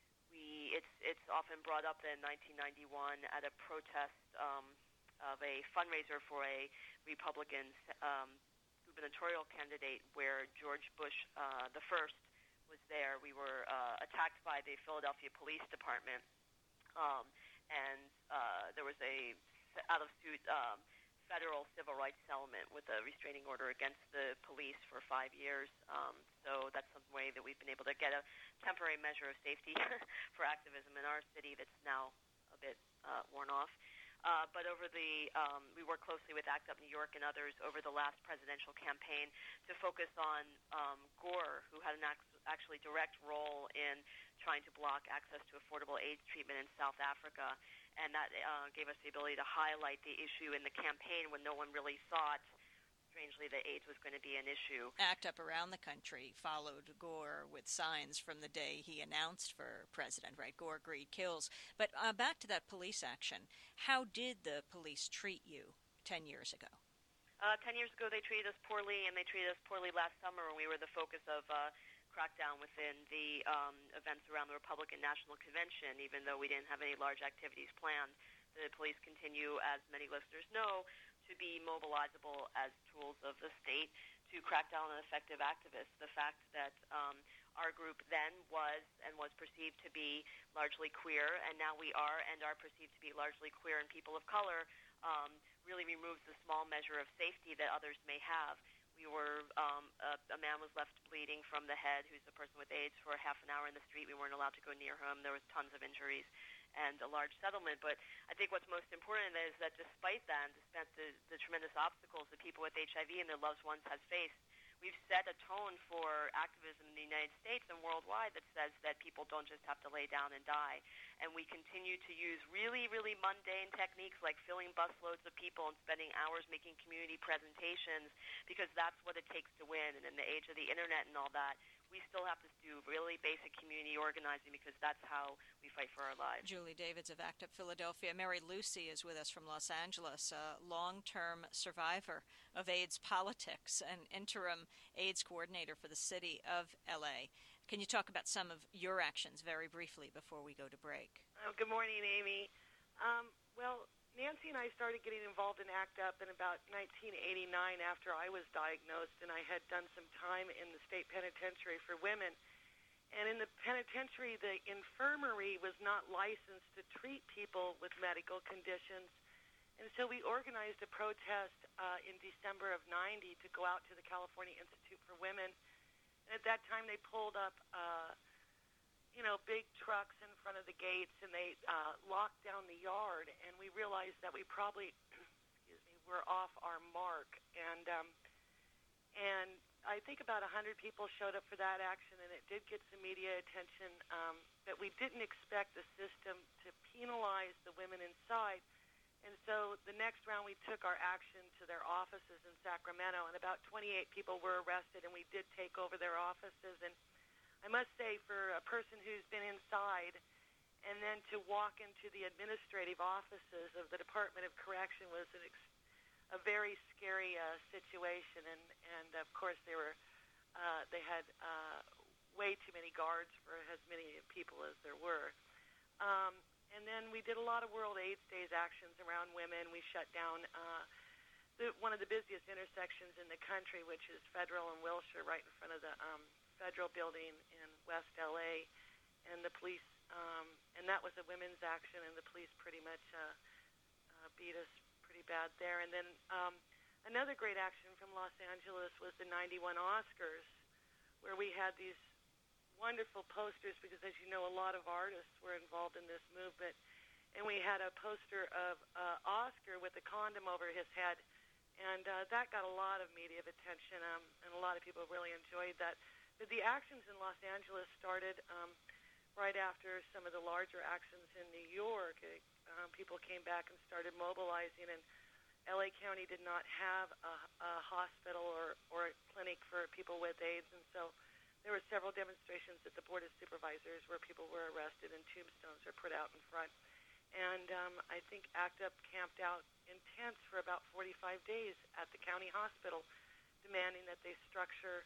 we it's it's often brought up in nineteen ninety-one at a protest um, of a fundraiser for a Republican um, gubernatorial candidate where George Bush uh, the first was there. We were uh, attacked by the Philadelphia Police Department, um, and uh, there was a out-of-suit um, federal civil rights settlement with a restraining order against the police for five years. Um, so that's some way that we've been able to get a temporary measure of safety for activism in our city that's now a bit uh, worn off. Uh, but over the, um, we work closely with ACT UP New York and others over the last presidential campaign to focus on um, Gore, who had an ac- actually direct role in trying to block access to affordable AIDS treatment in South Africa. And that uh, gave us the ability to highlight the issue in the campaign when no one really thought, strangely, that AIDS was going to be an issue. ACT UP around the country followed Gore with signs from the day he announced for president, right? Gore, greed kills. But uh, back to that police action. How did the police treat you ten years ago? Uh, ten years ago, they treated us poorly, and they treated us poorly last summer when we were the focus of uh, crackdown within the um, events around the Republican National Convention. Even though we didn't have any large activities planned, the police continue, as many listeners know, to be mobilizable as tools of the state to crack down on effective activists. The fact that um, our group then was and was perceived to be largely queer, and now we are and are perceived to be largely queer and people of color, um, really removes the small measure of safety that others may have. We were, um, a, a man was left bleeding from the head, who's a person with AIDS, for half an hour in the street. We weren't allowed to go near him. There was tons of injuries and a large settlement. But I think what's most important is that despite that, despite the, the tremendous obstacles that people with H I V and their loved ones have faced, we've set a tone for activism in the United States and worldwide that says that people don't just have to lay down and die. And we continue to use really, really mundane techniques like filling busloads of people and spending hours making community presentations because that's what it takes to win. And in the age of the internet and all that, we still have to do really basic community organizing because that's how we fight for our lives. Julie Davids of ACT UP Philadelphia. Mary Lucy is with us from Los Angeles, a long-term survivor of AIDS politics, an interim AIDS coordinator for the city of L A. Can you talk about some of your actions very briefly before we go to break? Oh, good morning, Amy. Um, well, Nancy and I started getting involved in ACT UP in about nineteen eighty-nine after I was diagnosed, and I had done some time in the state penitentiary for women. And in the penitentiary, the infirmary was not licensed to treat people with medical conditions. And so we organized a protest uh, in December of ninety to go out to the California Institute for Women. And at that time, they pulled up, uh, you know, big trucks in front of the gates, and they uh, locked down the yard. And we realized that we probably, excuse me, were off our mark. And um, and I think about one hundred people showed up for that action, and it did get some media attention. Um, but we didn't expect the system to penalize the women inside. And so the next round, we took our action to their offices in Sacramento, and about twenty-eight people were arrested, and we did take over their offices. And I must say, for a person who's been inside, and then to walk into the administrative offices of the Department of Correction was an ex- a very scary uh, situation, and, and of course they were uh, they had uh, way too many guards for as many people as there were. Um, and then we did a lot of World AIDS Days actions around women. We shut down uh, the, one of the busiest intersections in the country, which is Federal and Wilshire, right in front of the um, Federal building in West L A, and the police, um, and that was a women's action, and the police pretty much uh, uh, beat us pretty bad there. And then um, another great action from Los Angeles was the ninety-one Oscars, where we had these wonderful posters, because as you know, a lot of artists were involved in this movement, and we had a poster of uh, Oscar with a condom over his head, and uh, that got a lot of media attention, um, and a lot of people really enjoyed that. But the actions in Los Angeles started um, right after some of the larger actions in New York. It, um, people came back and started mobilizing, and L A County did not have a, a hospital or, or a clinic for people with AIDS, and so there were several demonstrations at the Board of Supervisors where people were arrested and tombstones were put out in front. And um, I think ACT UP camped out in tents for about forty-five days at the county hospital, demanding that they structure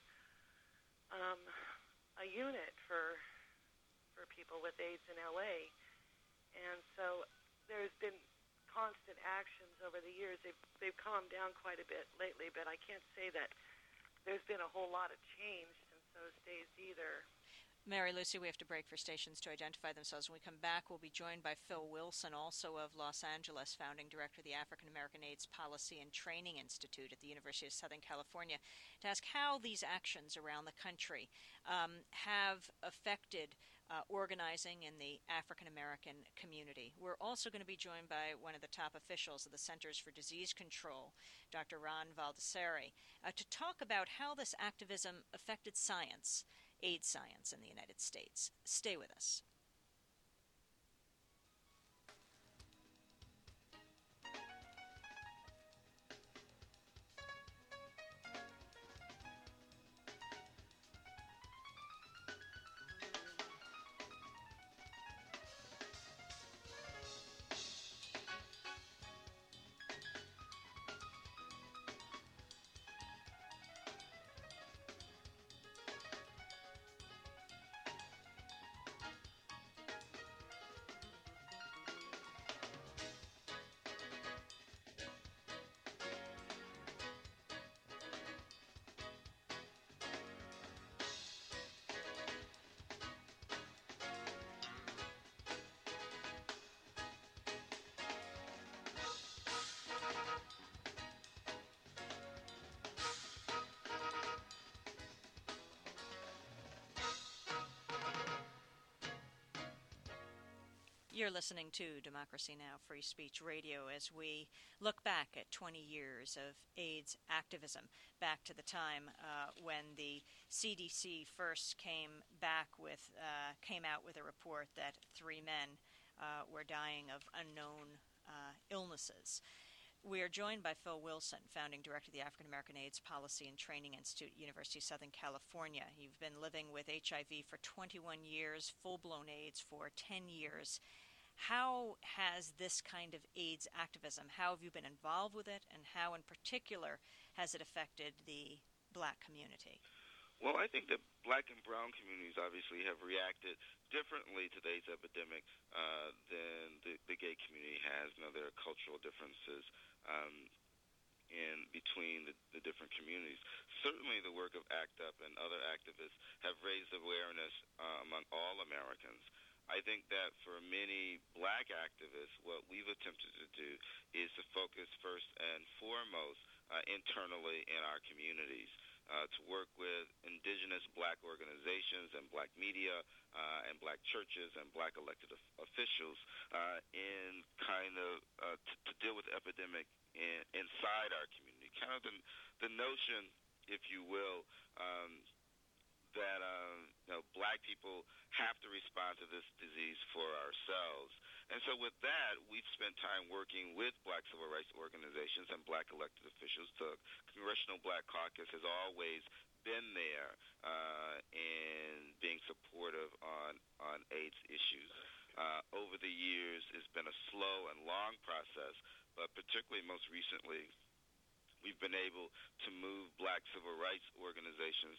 um, a unit for for people with AIDS in L A. And so there's been constant actions over the years. They've, they've calmed down quite a bit lately, but I can't say that there's been a whole lot of change since those days either. Mary Lucy, we have to break for stations to identify themselves. When we come back, we'll be joined by Phil Wilson, also of Los Angeles, founding director of the African American AIDS Policy and Training Institute at the University of Southern California, to ask how these actions around the country um, have affected uh, organizing in the African American community. We're also going to be joined by one of the top officials of the Centers for Disease Control, Doctor Ron Baldessari, uh, to talk about how this activism affected science, AIDS science in the United States. Stay with us. You're listening to Democracy Now! Free Speech Radio as we look back at twenty years of AIDS activism, back to the time uh, when the C D C first came back with, uh, came out with a report that three men uh, were dying of unknown uh, illnesses. We are joined by Phil Wilson, founding director of the African American AIDS Policy and Training Institute, University of Southern California. You've been living with H I V for twenty-one years, full-blown AIDS for ten years. How has this kind of AIDS activism, how have you been involved with it, and how in particular has it affected the black community? Well, I think that black and brown communities obviously have reacted differently to the AIDS epidemic uh, than the, the gay community has. You know, there are cultural differences um, in between the, the different communities. Certainly the work of ACT UP and other activists have raised awareness uh, among all Americans. I think that for many black activists, what we've attempted to do is to focus first and foremost uh, internally in our communities, uh, to work with indigenous black organizations and black media uh, and black churches and black elected of- officials uh, in kind of uh, t- to deal with the epidemic in, inside our community. Kind of the, the notion if you will, um, that um, you know, black people have to respond to this disease for ourselves. And so with that, we've spent time working with black civil rights organizations and black elected officials. The Congressional Black Caucus has always been there uh, in being supportive on, on AIDS issues. Uh, over the years, it's been a slow and long process, but particularly most recently, we've been able to move black civil rights organizations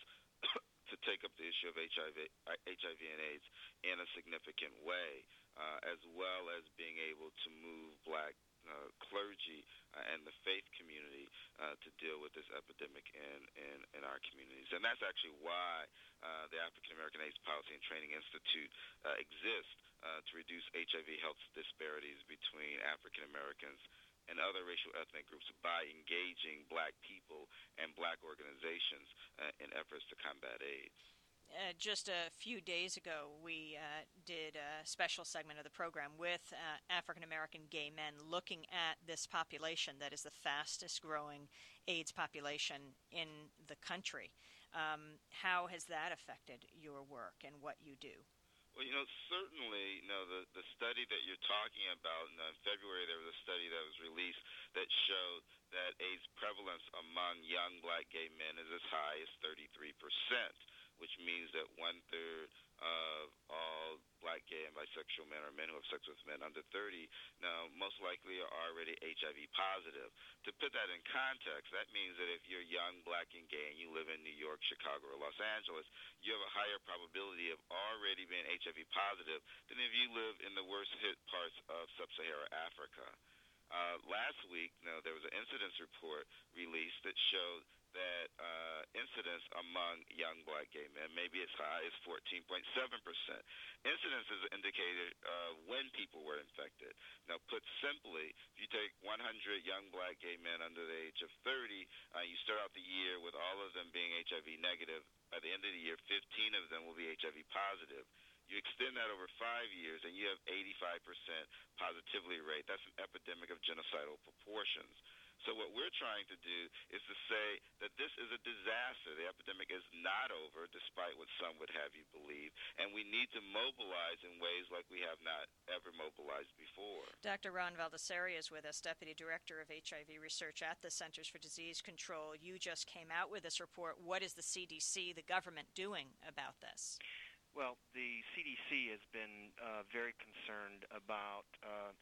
to take up the issue of H I V, H I V and AIDS in a significant way, uh, as well as being able to move black uh, clergy uh, and the faith community uh, to deal with this epidemic in, in, in our communities. And that's actually why uh, the African American AIDS Policy and Training Institute uh, exists, uh, to reduce H I V health disparities between African Americans and other racial ethnic groups by engaging black people and black organizations uh, in efforts to combat AIDS. Uh, just a few days ago, we uh, did a special segment of the program with uh, African American gay men looking at this population that is the fastest growing AIDS population in the country. Um, how has that affected your work and what you do? Well, you know, certainly, you know, the, the study that you're talking about, in uh, February there was a study that was released that showed that AIDS prevalence among young black gay men is as high as thirty-three percent, which means that one-third of all black gay and bisexual men or men who have sex with men under thirty now most likely are already H I V positive. To put that in context, that means that if you're young, black, and gay and you live in New York, Chicago, or Los Angeles, you have a higher probability of already being H I V positive than if you live in the worst-hit parts of sub-Saharan Africa. Uh, last week, you know, there was an incidence report released that showed that uh, incidence among young black gay men may be as high as fourteen point seven percent. Incidence is an indicator of when people were infected. Now, put simply, if you take one hundred young black gay men under the age of thirty, uh, you start out the year with all of them being H I V negative. By the end of the year, fifteen of them will be H I V positive. You extend that over five years, and you have eighty-five percent positivity rate. That's an epidemic of genocidal proportions. So what we're trying to do is to say that this is a disaster. The epidemic is not over, despite what some would have you believe, and we need to mobilize in ways like we have not ever mobilized before. Doctor Ron Baldessari is with us, Deputy Director of H I V Research at the Centers for Disease Control. You just came out with this report. What is the C D C, the government, doing about this? Well, the C D C has been uh, very concerned about uh,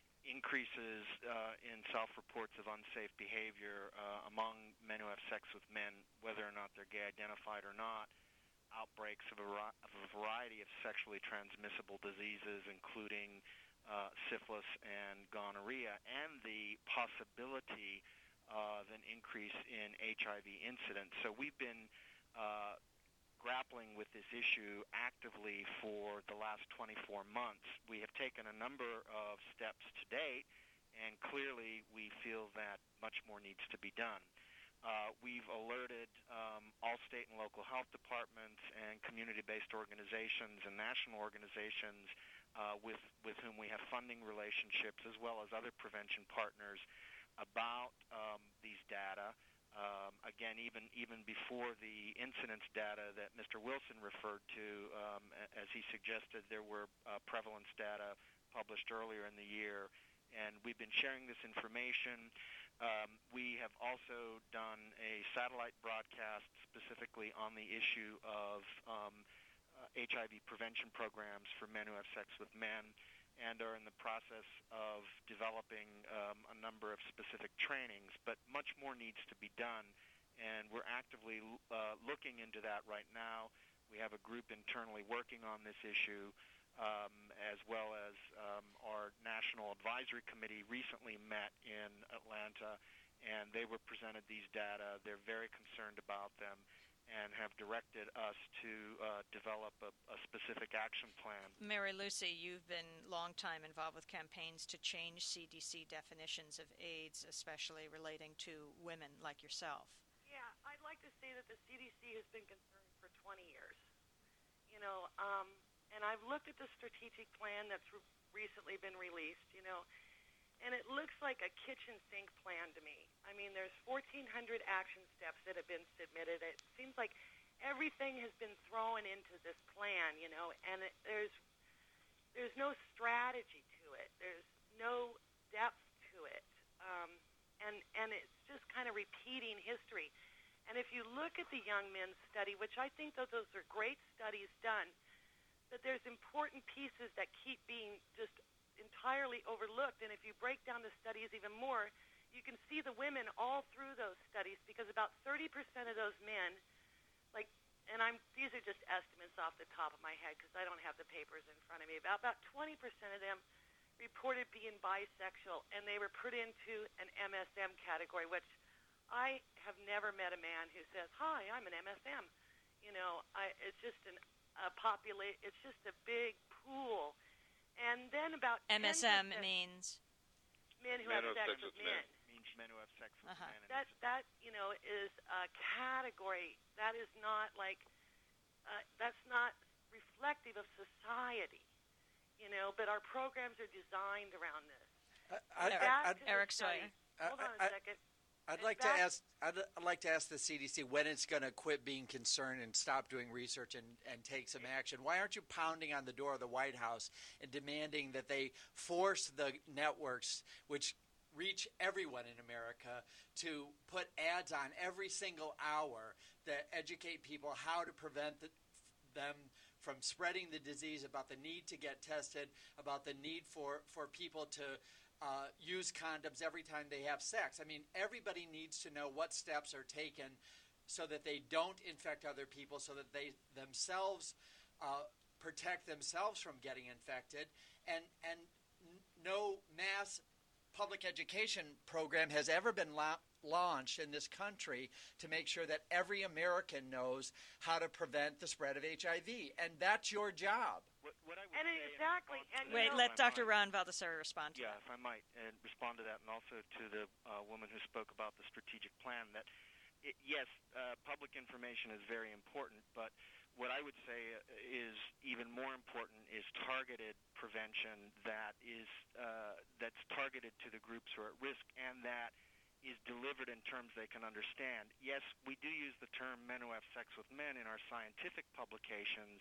increases uh, in self-reports of unsafe behavior uh, among men who have sex with men, whether or not they're gay identified or not, outbreaks of a, of a variety of sexually transmissible diseases, including uh, syphilis and gonorrhea, and the possibility of an increase in H I V incidence. So we've been uh, grappling with this issue actively for the last twenty-four months. We have taken a number of steps to date, and clearly we feel that much more needs to be done. Uh, we've alerted um, all state and local health departments and community-based organizations and national organizations uh, with, with whom we have funding relationships, as well as other prevention partners, about um, these data. Um, again, even even before the incidence data that Mister Wilson referred to, um, as he suggested, there were uh, prevalence data published earlier in the year, and we've been sharing this information. Um, we have also done a satellite broadcast specifically on the issue of um, uh, H I V prevention programs for men who have sex with men, and are in the process of developing um, a number of specific trainings, but much more needs to be done, and we're actively uh, looking into that right now. We have a group internally working on this issue, um, as well as um, our National Advisory Committee recently met in Atlanta, and they were presented these data. They're very concerned about them and have directed us to uh, develop a, a specific action plan. Mary Lucy, you've been long time involved with campaigns to change C D C definitions of AIDS, especially relating to women like yourself. Yeah, I'd like to say that the C D C has been concerned for twenty years. You know, um, and I've looked at the strategic plan that's re- recently been released, you know, and it looks like a kitchen sink plan to me. I mean, there's fourteen hundred action steps that have been submitted. It seems like everything has been thrown into this plan, you know, and it, there's there's no strategy to it. There's no depth to it, um, and and it's just kind of repeating history. And if you look at the Young Men's Study, which I think that those are great studies done, that there's important pieces that keep being just entirely overlooked. And if you break down the studies even more, you can see the women all through those studies, because about thirty percent of those men, like, and I'm these are just estimates off the top of my head because I don't have the papers in front of me, about, about twenty percent of them reported being bisexual, and they were put into an M S M category, which I have never met a man who says, "Hi, I'm an M S M." You know, I, it's just an, a populate. It's just a big pool, and then about M S M means men who men have sex, sex with with men. men. Means men who have sex with Uh-huh. men. And That that you know is a category that is not like uh, that's not reflective of society. You know, but our programs are designed around this. I, Back I, to the Eric study. Sawyer. Hold on I- a second. I'd And like to back- ask. I'd, I'd like to ask the C D C when it's going to quit being concerned and stop doing research and, and take some action. Why aren't you pounding on the door of the White House and demanding that they force the networks, which reach everyone in America, to put ads on every single hour that educate people how to prevent the, them from spreading the disease, about the need to get tested, about the need for, for people to Uh, use condoms every time they have sex. I mean, everybody needs to know what steps are taken so that they don't infect other people, so that they themselves uh, protect themselves from getting infected. And and n- no mass public education program has ever been la- launched in this country to make sure that every American knows how to prevent the spread of H I V. And that's your job. What, what I would And say in exactly. response to And that, Wait, if let I Doctor might- Ron Baldessari respond to Yeah, that. if I might, and respond to that, and also to the uh, woman who spoke about the strategic plan. That, it, yes, uh, public information is very important, but what I would say is even more important is targeted prevention that is uh, that's targeted to the groups who are at risk, and that is delivered in terms they can understand. Yes, we do use the term men who have sex with men in our scientific publications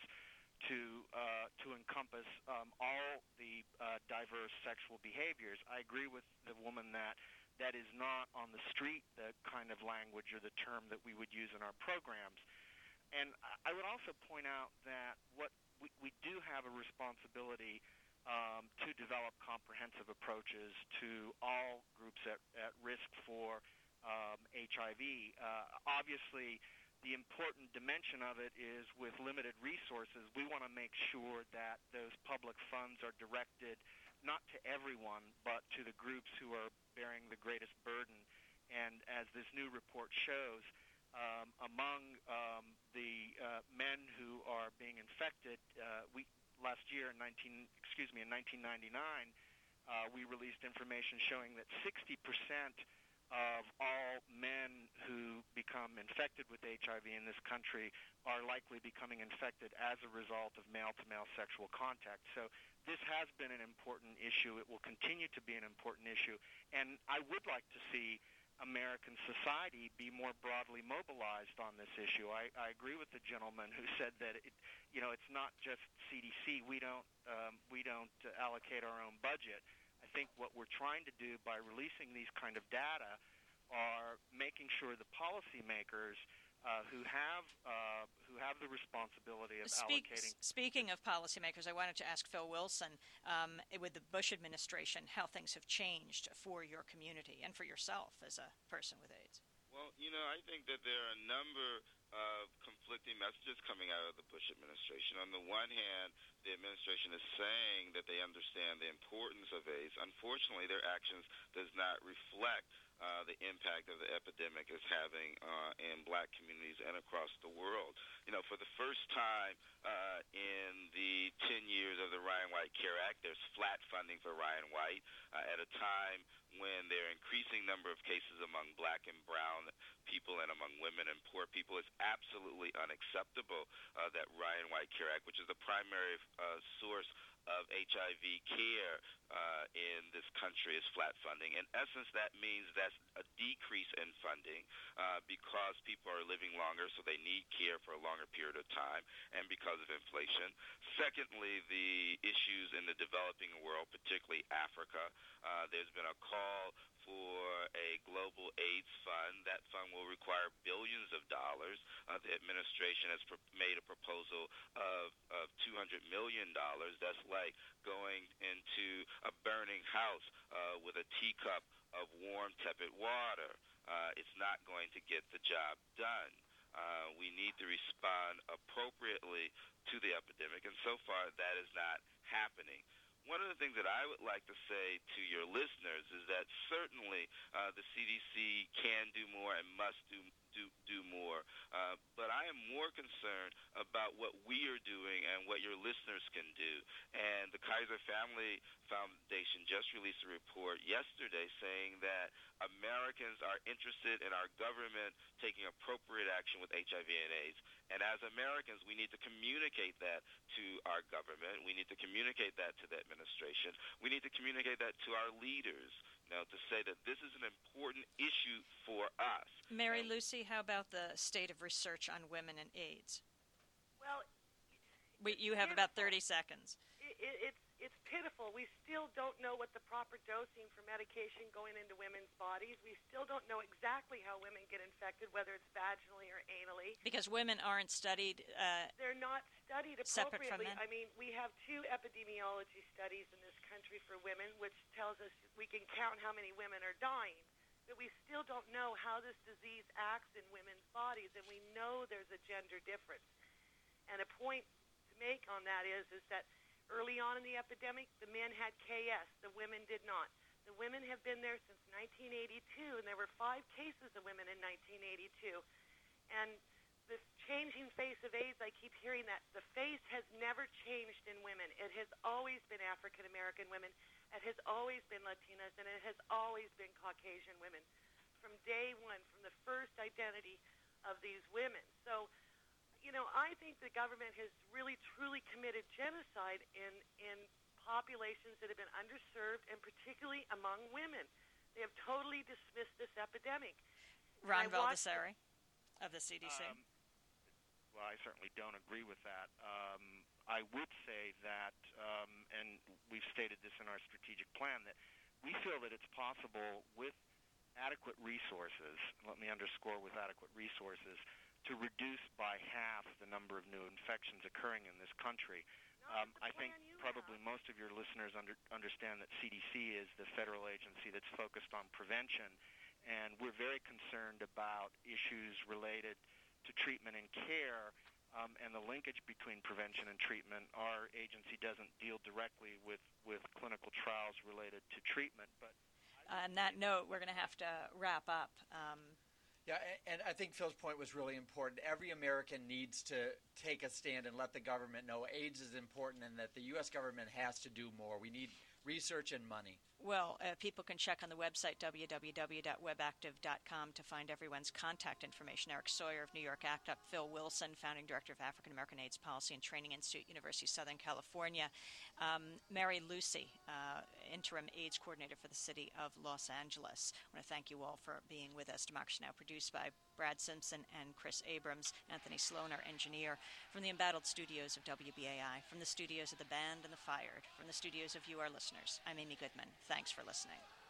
to uh, to encompass um, all the uh, diverse sexual behaviors. I agree with the woman that that is not on the street the kind of language or the term that we would use in our programs. And I would also point out that what we, we do have a responsibility um, to develop comprehensive approaches to all groups at, at risk for um, H I V. Uh, obviously, the important dimension of it is with limited resources, we want to make sure that those public funds are directed not to everyone, but to the groups who are bearing the greatest burden. And as this new report shows, um, among um, the uh, men who are being infected, uh, we last year in nineteen excuse me in nineteen ninety-nine, uh, we released information showing that sixty percent of all men who become infected with H I V in this country are likely becoming infected as a result of male-to-male sexual contact. So this has been an important issue. It will continue to be an important issue. And I would like to see American society be more broadly mobilized on this issue. I, I agree with the gentleman who said that it, you know, it's not just C D C. We don't um, we don't uh, allocate our own budget. I think what we're trying to do by releasing these kind of data are making sure the policymakers uh, who have uh, who have the responsibility of Speak, allocating. Speaking of policymakers, I wanted to ask Phil Wilson, um, with the Bush administration, how things have changed for your community and for yourself as a person with AIDS. Well, you know, I think that there are a number of conflicting messages coming out of the Bush administration. On the one hand, the administration is saying that they understand the importance of AIDS. Unfortunately, their actions does not reflect uh, the impact of the epidemic is having uh, in black communities and across the world. You know, for the first time uh, in the ten years of the Ryan White Care Act, there's flat funding for Ryan White uh, at a time when there are increasing number of cases among black and brown people and among women and poor people. It's absolutely unacceptable uh, that Ryan White Care Act, which is the primary uh, source of H I V care uh, in this country is flat funding. In essence, that means that's a decrease in funding uh, because people are living longer, so they need care for a longer period of time, and because of inflation. Secondly, the issues in the developing world, particularly Africa. Uh, there's been a call for a global AIDS fund. That fund will require billions of dollars. Uh, the administration has pr- made a proposal of, of two hundred million dollars. That's like going into a burning house uh, with a teacup of warm, tepid water. Uh, it's not going to get the job done. Uh, we need to respond appropriately to the epidemic, and so far that is not happening. One of the things that I would like to say to your listeners is that certainly uh, the C D C can do more and must do do, do more, uh, but I am more concerned about what we are doing and what your listeners can do. And the Kaiser Family Foundation just released a report yesterday saying that Americans are interested in our government taking appropriate action with H I V and AIDS. And as Americans, we need to communicate that to our government. We need to communicate that to the administration. We need to communicate that to our leaders, you know, to say that this is an important issue for us. Mary Lucy, how about the state of research on women and AIDS? Well, we, you have about thirty seconds. It, it, it's it's pitiful. We still don't know what the proper dosing for medication going into women's bodies. We still don't know exactly how women get infected, whether it's vaginally or anally. Because women aren't studied. Uh, They're not studied separate from appropriately. men? I mean, we have two epidemiology studies in this country for women, which tells us we can count how many women are dying. But we still don't know how this disease acts in women's bodies, and we know there's a gender difference. And a point to make on that is, is that early on in the epidemic, the men had K S. The women did not. The women have been there since nineteen eighty-two, and there were five cases of women in nineteen eighty-two. And this changing face of AIDS, I keep hearing that. The face has never changed in women. It has always been African American women. It has always been Latinas, and it has always been Caucasian women from day one, from the first identity of these women. So, you know, I think the government has really, truly committed genocide in, in populations that have been underserved, and particularly among women. They have totally dismissed this epidemic. Ron Baldessari of the C D C. Um, well, I certainly don't agree with that. Um, I would say that, um, and we've stated this in our strategic plan, that we feel that it's possible with adequate resources, let me underscore with adequate resources, to reduce by half the number of new infections occurring in this country. Um, I think probably most of your listeners under, understand that C D C is the federal agency that's focused on prevention, and we're very concerned about issues related to treatment and care, um, and the linkage between prevention and treatment. Our agency doesn't deal directly with, with clinical trials related to treatment. But on that note, we're going to have to wrap up. Um, Yeah, and I think Phil's point was really important. Every American needs to take a stand and let the government know AIDS is important and that the U S government has to do more. We need research and money. Well, uh, people can check on the website w w w dot webactive dot com to find everyone's contact information. Eric Sawyer of New York ACT UP, Phil Wilson, founding director of African American AIDS Policy and Training Institute, University of Southern California. Um, Mary Lucy, uh, interim AIDS coordinator for the city of Los Angeles. I want to thank you all for being with us. Democracy Now! Produced by Brad Simpson and Chris Abrams. Anthony Sloan, our engineer. From the embattled studios of W B A I, from the studios of The Band and The Fired, from the studios of you, our listeners, I'm Amy Goodman. Thanks for listening.